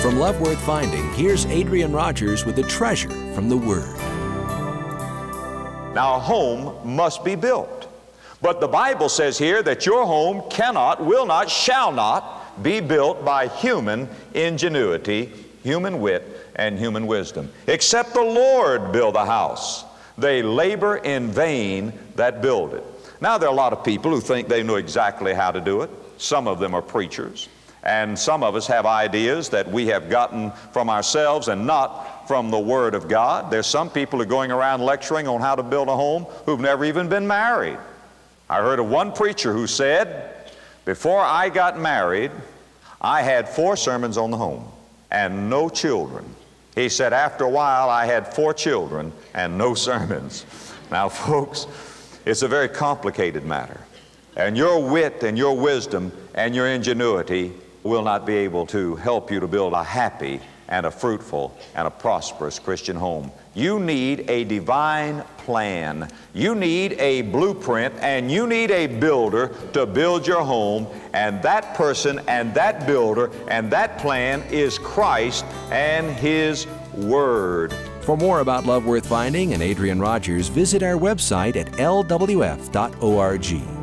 From Love Worth Finding, here's Adrian Rogers with a treasure from the Word. Now, a home must be built. But the Bible says here that your home cannot, will not, shall not be built by human ingenuity, human wit, and human wisdom. Except the Lord build a house, they labor in vain that build it. Now, there are a lot of people who think they know exactly how to do it. Some of them are preachers. And some of us have ideas that we have gotten from ourselves and not from the Word of God. There's some people who are going around lecturing on how to build a home who've never even been married. I heard of one preacher who said, before I got married, I had 4 sermons on the home and no children. He said, after a while, I had 4 children and no sermons. Now, folks, it's a very complicated matter. And your wit and your wisdom and your ingenuity will not be able to help you to build a happy and a fruitful and a prosperous Christian home. You need a divine plan. You need a blueprint, and you need a builder to build your home. And that person and that builder and that plan is Christ and His Word. For more about Love Worth Finding and Adrian Rogers, visit our website at lwf.org.